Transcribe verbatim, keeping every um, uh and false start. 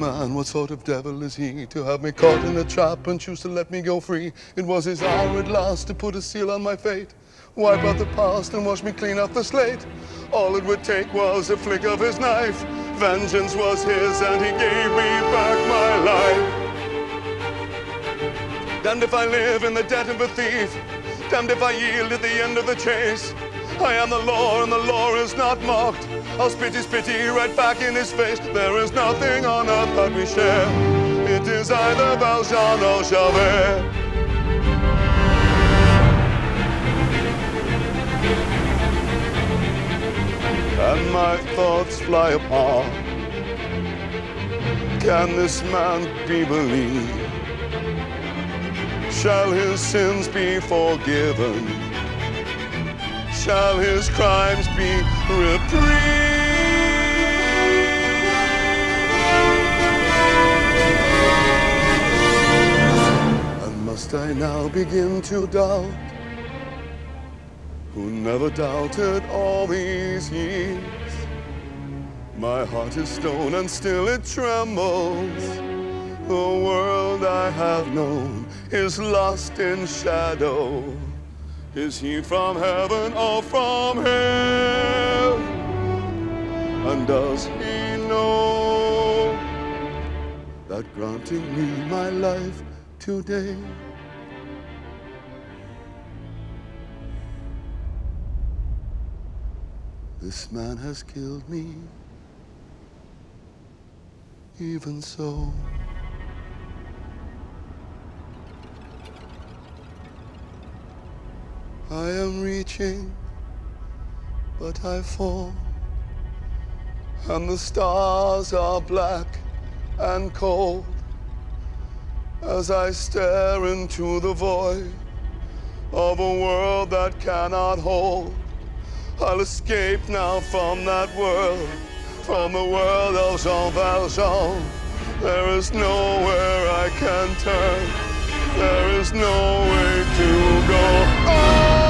man, what sort of devil is he to have me caught in a trap and choose to let me go free? It was his hour at last to put a seal on my fate, wipe out the past and wash me clean off the slate. All it would take was a flick of his knife. Vengeance was his and he gave me back my life. Damned if I live in the debt of a thief, damned if I yield at the end of the chase. I am the law and the law is not mocked. I'll spit his pity right back in his face. There is nothing on earth that we share. It is either Valjean or Javert. And my thoughts fly apart. Can this man be believed? Shall his sins be forgiven? Shall his crimes be reprieved? And must I now begin to doubt, who never doubted all these years? My heart is stone and still it trembles. The world I have known is lost in shadow. Is he from heaven or from hell? And does he know that granting me my life today, this man has killed me? Even so, I am reaching, but I fall, and the stars are black and cold as I stare into the void of a world that cannot hold. I'll escape now from that world, from the world of Jean Valjean. There is nowhere I can turn, there is no way to go. Oh!